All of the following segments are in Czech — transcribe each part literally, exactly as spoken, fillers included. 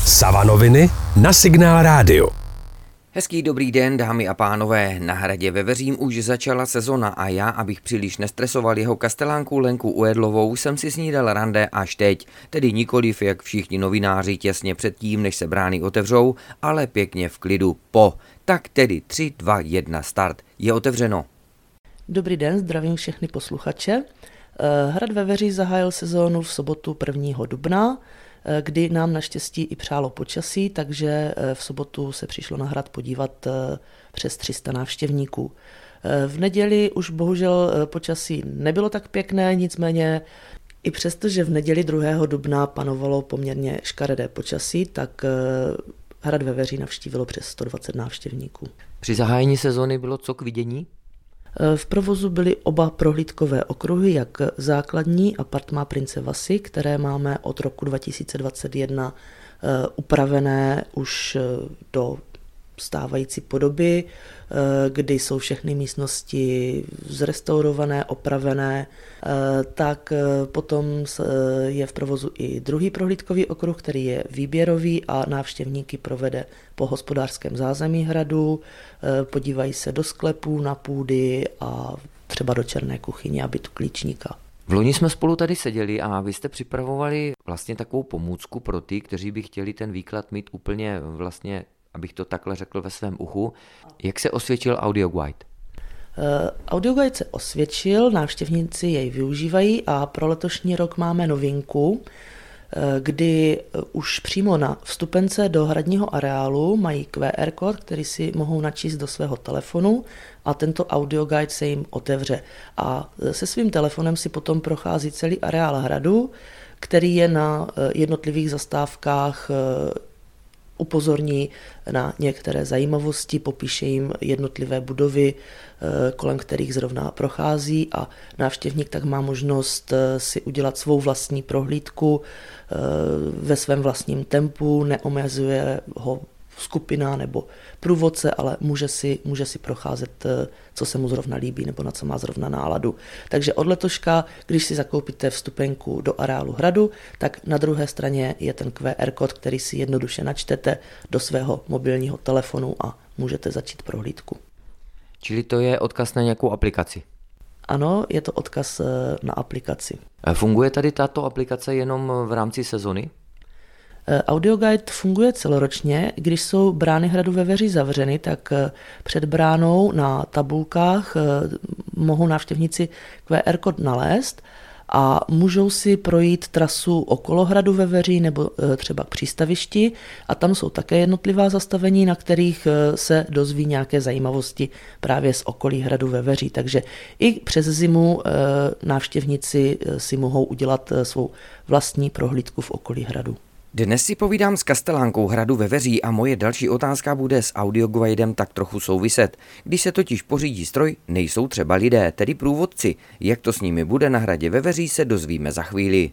Savanoviny na Signál Rádio. Hezký dobrý den, dámy a pánové. Na hradě Veveřím už začala sezona a já, abych příliš nestresoval jeho kastelánku Lenku Uedlovou, jsem si snídal rande až teď. Tedy nikoliv jak všichni novináři těsně předtím, než se brány otevřou, ale pěkně v klidu po. Tak tedy tři, dva, jedna, start. Je otevřeno. Dobrý den, zdravím všechny posluchače. Hrad Veveří zahájil sezónu v sobotu prvního dubna, kdy nám naštěstí i přálo počasí, takže v sobotu se přišlo na hrad podívat přes tři sta návštěvníků. V neděli už bohužel počasí nebylo tak pěkné, nicméně i přesto, že v neděli druhého dubna panovalo poměrně škaredé počasí, tak hrad Veveří navštívilo přes sto dvacet návštěvníků. Při zahájení sezóny bylo co k vidění? V provozu byly oba prohlídkové okruhy, jak základní Apartmá Prince Vasy, které máme od roku dva tisíce dvacet jedna upravené už do stávající podoby, kdy jsou všechny místnosti zrestaurované, opravené, tak potom je v provozu i druhý prohlídkový okruh, který je výběrový a návštěvníky provede po hospodářském zázemí hradu, podívají se do sklepů, na půdy a třeba do černé kuchyně a bytu klíčníka. V loni jsme spolu tady seděli a vy jste připravovali vlastně takovou pomůcku pro ty, kteří by chtěli ten výklad mít úplně vlastně, abych to takhle řekl, ve svém uchu. Jak se osvědčil Audio Guide? Uh, Audio Guide se osvědčil, návštěvníci jej využívají a pro letošní rok máme novinku, kdy už přímo na vstupence do hradního areálu mají Q R kód, který si mohou načíst do svého telefonu a tento Audio Guide se jim otevře. A se svým telefonem si potom prochází celý areál hradu, který je na jednotlivých zastávkách, upozorní na některé zajímavosti, popíše jim jednotlivé budovy, kolem kterých zrovna prochází a návštěvník tak má možnost si udělat svou vlastní prohlídku ve svém vlastním tempu, neomezuje ho skupina nebo průvodce, ale může si, může si procházet, co se mu zrovna líbí nebo na co má zrovna náladu. Takže od letoška, když si zakoupíte vstupenku do areálu hradu, tak na druhé straně je ten Q R kód, který si jednoduše načtete do svého mobilního telefonu a můžete začít prohlídku. Čili to je odkaz na nějakou aplikaci? Ano, je to odkaz na aplikaci. Funguje tady tato aplikace jenom v rámci sezony? Audio Guide funguje celoročně. Když jsou brány hradu Veveří zavřeny, tak před bránou na tabulkách mohou návštěvníci Q R kód nalézt a můžou si projít trasu okolo hradu Veveří nebo třeba k přístavišti a tam jsou také jednotlivá zastavení, na kterých se dozví nějaké zajímavosti právě z okolí hradu Veveří. Takže i přes zimu návštěvníci si mohou udělat svou vlastní prohlídku v okolí hradu. Dnes si povídám s kastelánkou hradu Veveří a moje další otázka bude s audioguidem tak trochu souviset. Když se totiž pořídí stroj, nejsou třeba lidé, tedy průvodci. Jak to s nimi bude na hradě Veveří, se dozvíme za chvíli.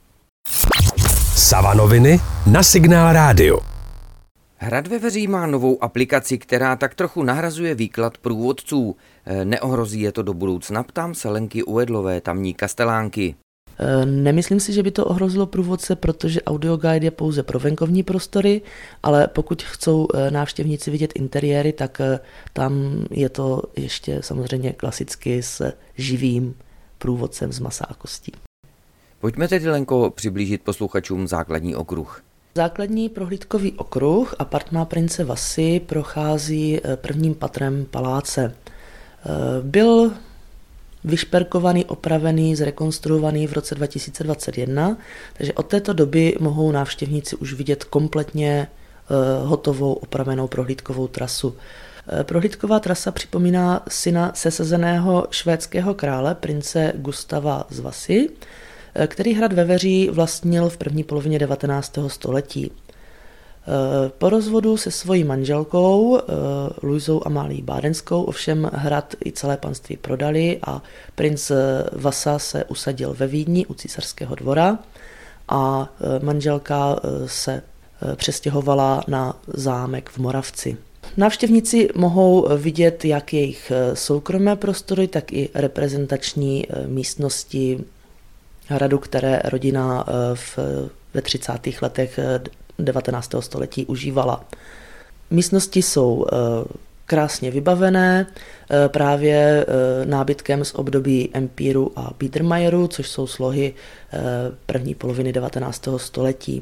Savanoviny na Signál Rádio. Hrad Veveří má novou aplikaci, která tak trochu nahrazuje výklad průvodců. Neohrozí je to do budoucna? Ptám se Lenky Uedlové, tamní kastelánky. Nemyslím si, že by to ohrozilo průvodce, protože Audio Guide je pouze pro venkovní prostory, ale pokud chcou návštěvníci vidět interiéry, tak tam je to ještě samozřejmě klasicky s živým průvodcem z masa a kostí. Pojďme tedy, Lenko, přiblížit posluchačům základní okruh. Základní prohlídkový okruh Apartmá Prince Vasy prochází prvním patrem paláce. Byl vyšperkovaný, opravený, zrekonstruovaný v roce dva tisíce dvacet jedna, takže od této doby mohou návštěvníci už vidět kompletně uh, hotovou, opravenou prohlídkovou trasu. Uh, prohlídková trasa připomíná syna sesazeného švédského krále, prince Gustava z Vasy, uh, který hrad Veveří vlastnil v první polovině devatenáctého století. Po rozvodu se svojí manželkou Luizou Amálií Bádenskou ovšem hrad i celé panství prodali a princ Vasa se usadil ve Vídni u císařského dvora a manželka se přestěhovala na zámek v Moravci. Návštěvníci mohou vidět jak jejich soukromé prostory, tak i reprezentační místnosti hradu, které rodina v, ve třicátých letech devatenáctého století užívala. Místnosti jsou krásně vybavené právě nábytkem z období Empíru a Biedermeieru, což jsou slohy první poloviny devatenáctého století.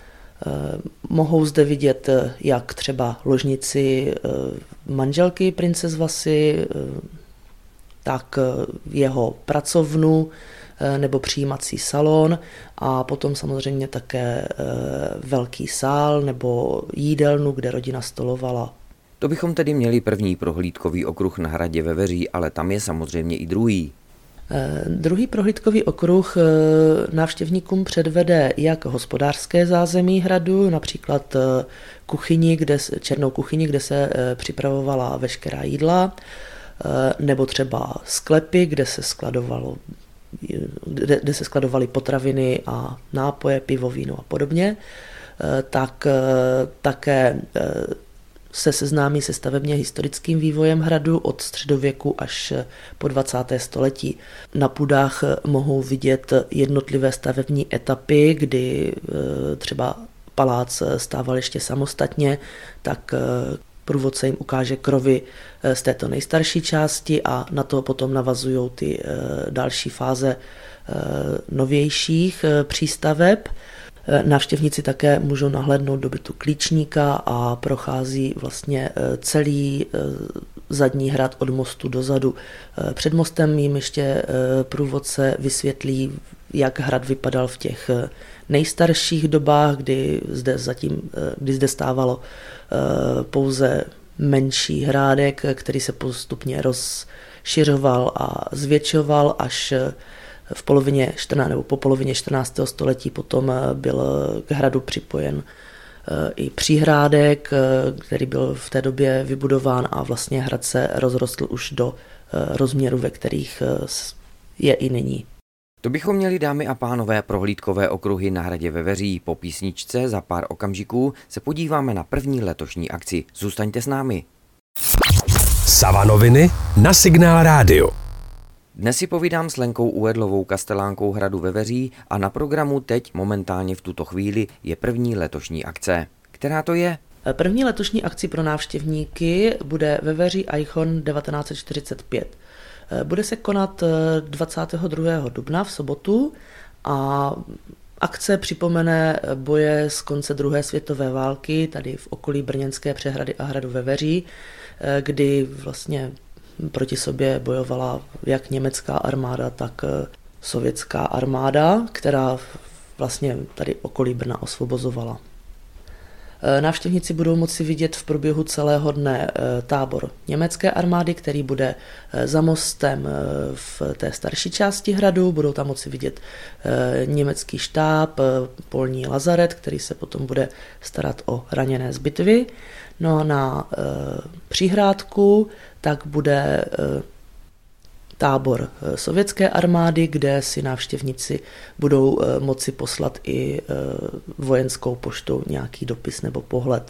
Mohou zde vidět jak třeba ložnici manželky princes Vasy, tak jeho pracovnu nebo přijímací salon a potom samozřejmě také velký sál nebo jídelnu, kde rodina stolovala. To bychom tedy měli první prohlídkový okruh na hradě Veveří, ale tam je samozřejmě i druhý. Druhý prohlídkový okruh návštěvníkům předvede jak hospodářské zázemí hradu, například kuchyni, kde, černou kuchyni, kde se připravovala veškerá jídla, nebo třeba sklepy, kde se skladovalo, kde, kde se skladovaly potraviny a nápoje, pivo, víno a podobně, tak také se seznámí se stavebně historickým vývojem hradu od středověku až po dvacáté století. Na půdách mohou vidět jednotlivé stavební etapy, kdy třeba palác stával ještě samostatně, tak průvodce jim ukáže krovy z této nejstarší části a na to potom navazují ty další fáze novějších přístaveb. Návštěvníci také můžou nahlédnout do bytu klíčníka a prochází vlastně celý zadní hrad od mostu dozadu. Před mostem jim ještě průvodce vysvětlí, jak hrad vypadal v těch nejstarších dobách, kdy zde, zatím, kdy zde stávalo pouze menší hrádek, který se postupně rozšiřoval a zvětšoval až v polovině čtrnáctého nebo po polovině čtrnáctého století potom byl k hradu připojen i příhrádek, který byl v té době vybudován a vlastně hrad se rozrostl už do rozměru, ve kterých je i nyní. To bychom měli, dámy a pánové, prohlídkové okruhy na hradě Veveří. Po písničce za pár okamžiků se podíváme na první letošní akci. Zůstaňte s námi. Savanoviny na Signál Rádio. Dnes si povídám s Lenkou Uedlovou, kastelánkou hradu Veveří a na programu teď momentálně v tuto chvíli je první letošní akce. Která to je? První letošní akci pro návštěvníky bude Veveří Eichhorn devatenáct set čtyřicet pět. Bude se konat dvacátého druhého dubna v sobotu a akce připomene boje z konce druhé světové války tady v okolí Brněnské přehrady a hradu Veveří, kdy vlastně proti sobě bojovala jak německá armáda, tak sovětská armáda, která vlastně tady okolí Brna osvobozovala. Návštěvníci budou moci vidět v průběhu celého dne tábor německé armády, který bude za mostem v té starší části hradu. Budou tam moci vidět německý štáb, polní lazaret, který se potom bude starat o raněné z bitvy. No a na přihrádku tak bude tábor sovětské armády, kde si návštěvníci budou moci poslat i vojenskou poštou nějaký dopis nebo pohled.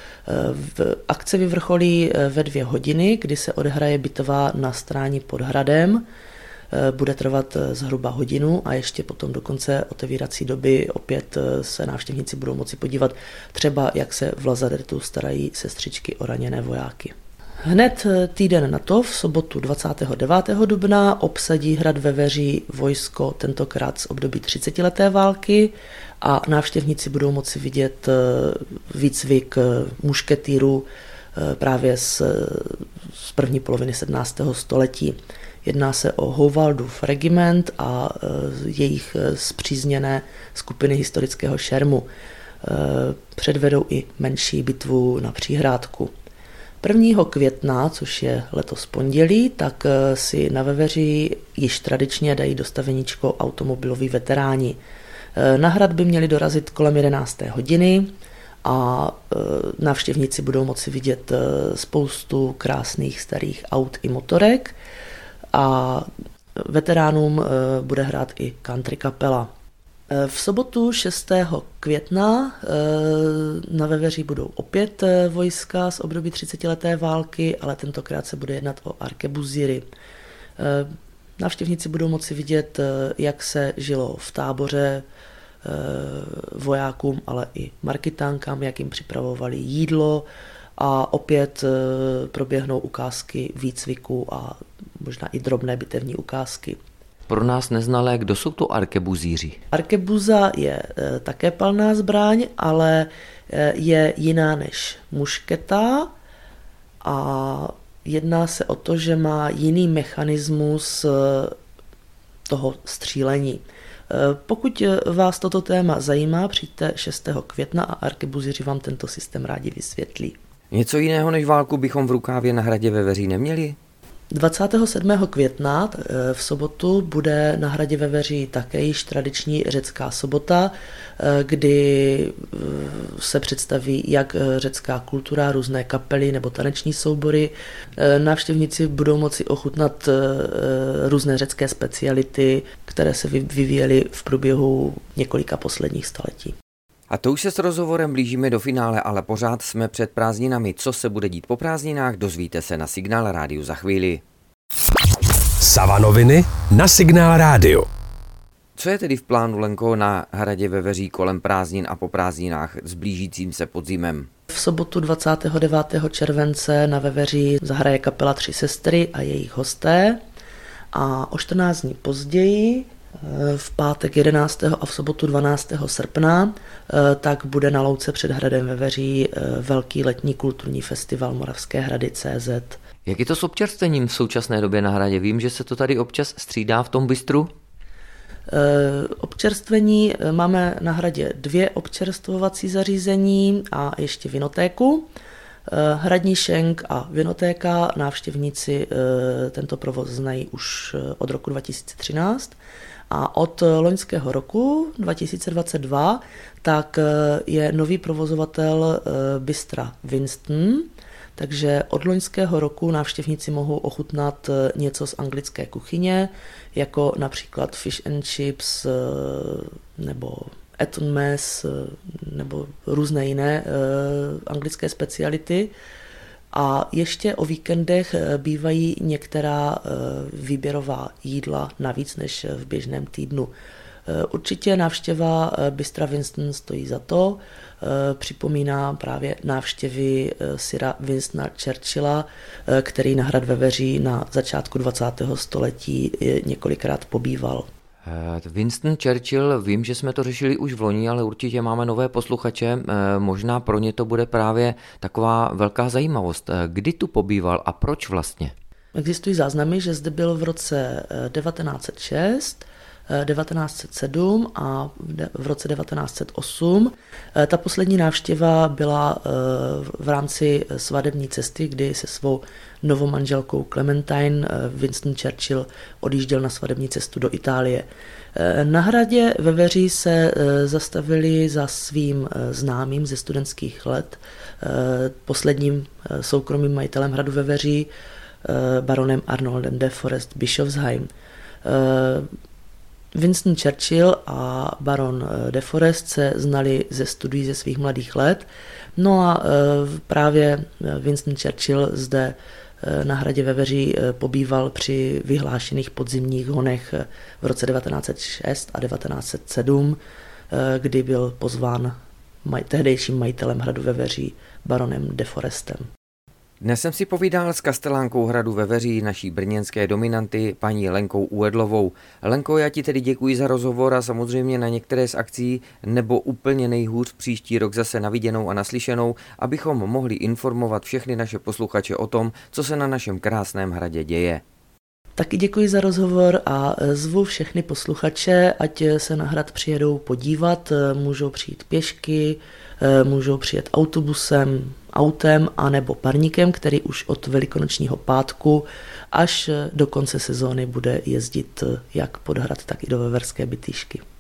V akce vyvrcholí ve dvě hodiny, kdy se odehraje bitva na Stráni pod hradem. Bude trvat zhruba hodinu a ještě potom do konce otevírací doby opět se návštěvníci budou moci podívat třeba, jak se v lazaretu starají sestřičky o raněné vojáky. Hned týden na to, v sobotu dvacátého devátého dubna, obsadí hrad Veveří vojsko, tentokrát z období třicetileté války a návštěvníci budou moci vidět výcvik mušketýrů právě z, z první poloviny sedmnáctého století. Jedná se o Howaldův regiment a jejich spřízněné skupiny historického šermu. Předvedou i menší bitvu na Příhrádku. prvního května, což je letos pondělí, tak si na Veveří již tradičně dají dostaveníčko automobiloví veteráni. Na hrad by měli dorazit kolem jedenácté hodiny a návštěvníci budou moci vidět spoustu krásných starých aut i motorek a veteránům bude hrát i country kapela. V sobotu šestého května na Veveří budou opět vojska z období třicetileté války, ale tentokrát se bude jednat o arkebuzíry. Návštěvníci budou moci vidět, jak se žilo v táboře vojákům, ale i marketánkám, jak jim připravovali jídlo a opět proběhnou ukázky výcviku a možná i drobné bitevní ukázky. Pro nás neznalé, kdo jsou to arkebuzíři? Arkebuza je také palná zbraň, ale je jiná než mušketa a jedná se o to, že má jiný mechanismus toho střílení. Pokud vás toto téma zajímá, přijďte šestého května a arkebuziři vám tento systém rádi vysvětlí. Něco jiného než válku bychom v Rukávě na hradě Veveří neměli? dvacátého sedmého května v sobotu bude na hradě Veveří také již tradiční řecká sobota, kdy se představí jak řecká kultura, různé kapely nebo taneční soubory. Návštěvníci budou moci ochutnat různé řecké speciality, které se vyvíjely v průběhu několika posledních staletí. A to už se s rozhovorem blížíme do finále, ale pořád jsme před prázdninami. Co se bude dít po prázdninách, dozvíte se na Signál Rádiu za chvíli. Savanoviny na Signál Rádiu. Co je tedy v plánu, Lenko, na hradě Veveří kolem prázdnin a po prázdninách s blížícím se podzimem? V sobotu dvacátého devátého července na Veveří zahraje kapela Tři sestry a jejich hosté a o čtrnáct dní později, v pátek jedenáctého a v sobotu dvanáctého srpna, tak bude na louce před hradem Veveří velký letní kulturní festival Moravské hrady tečka cé zet. Jak je to s občerstvením v současné době na hradě? Vím, že se to tady občas střídá v tom bistru? Občerstvení máme na hradě dvě občerstvovací zařízení a ještě vinotéku. Hradní šenk a vinotéka, návštěvníci tento provoz znají už od roku dva tisíce třináct a od loňského roku dva tisíce dvacet dva tak je nový provozovatel bistra Winston, takže od loňského roku návštěvníci mohou ochutnat něco z anglické kuchyně, jako například fish and chips nebo Eton mess nebo různé jiné anglické speciality. A ještě o víkendech bývají některá výběrová jídla navíc než v běžném týdnu. Určitě návštěva bistra Winston stojí za to, připomíná právě návštěvy sira Winstona Churchilla, který na hrad Veveří na začátku dvacátého století několikrát pobýval. Winston Churchill, vím, že jsme to řešili už v loni, ale určitě máme nové posluchače, možná pro ně to bude právě taková velká zajímavost. Kdy tu pobýval a proč vlastně? Existují záznamy, že zde byl v roce devatenáct set šest, devatenáct set sedm a v roce devatenáct set osm. Ta poslední návštěva byla v rámci svatební cesty, kdy se svou novomanželkou Clementine Winston Churchill odjížděl na svatební cestu do Itálie. Na hradě Veveří se zastavili za svým známým ze studentských let, posledním soukromým majitelem hradu Veveří, baronem Arnoldem de Forest Bischofsheim. Winston Churchill a baron de Forest se znali ze studií ze svých mladých let. No a právě Winston Churchill zde na hradě Veveří pobýval při vyhlášených podzimních honech v roce devatenáct set šest a devatenáct set sedm, kdy byl pozván maj, tehdejším majitelem hradu Veveří baronem de Forestem. Dnes jsem si povídal s kastelánkou hradu Veveří, naší brněnské dominanty, paní Lenkou Uedlovou. Lenko, já ti tedy děkuji za rozhovor a samozřejmě na některé z akcí nebo úplně nejhůř příští rok zase na viděnou a naslyšenou, abychom mohli informovat všechny naše posluchače o tom, co se na našem krásném hradě děje. Taky děkuji za rozhovor a zvu všechny posluchače, ať se na hrad přijedou podívat, můžou přijít pěšky, můžou přijet autobusem, autem a nebo parníkem, který už od velikonočního pátku až do konce sezóny bude jezdit jak pod hrad, tak i do Veverské Bytýšky.